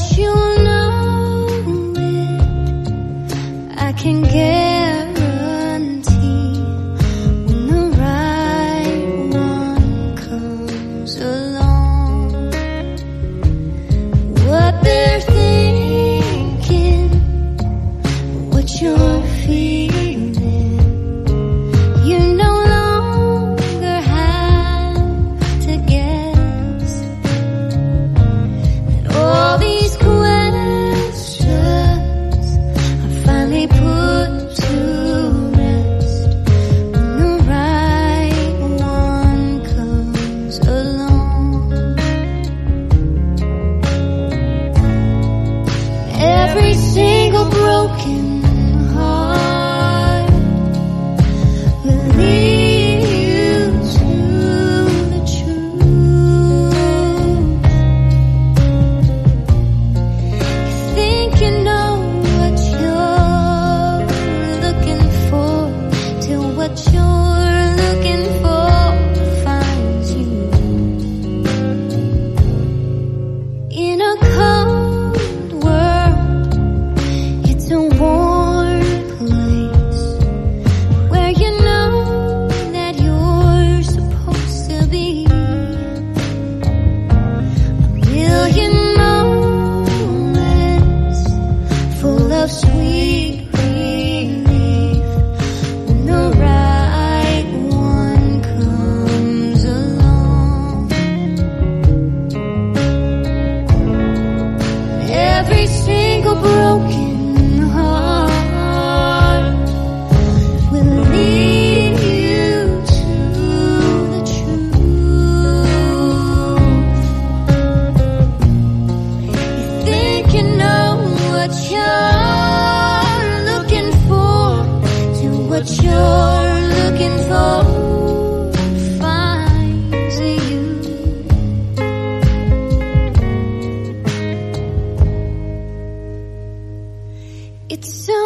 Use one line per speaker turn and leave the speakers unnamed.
you'll know it. I can guarantee when the right one comes along. What they're thinking, what you're feeling, you no longer have to guess. And all these questions are finally put to rest when the right one comes along. Every single broken heart will lead you to the truth. You think you know what you're looking for, till what you're looking for finds you in a cold world. It's a warm place where you know that you're supposed to be. A million moments full of sweet relief when the right one comes along. Every single broken heart will lead you to the truth. You think you know what you're looking for, till what you're looking for finds you. It's so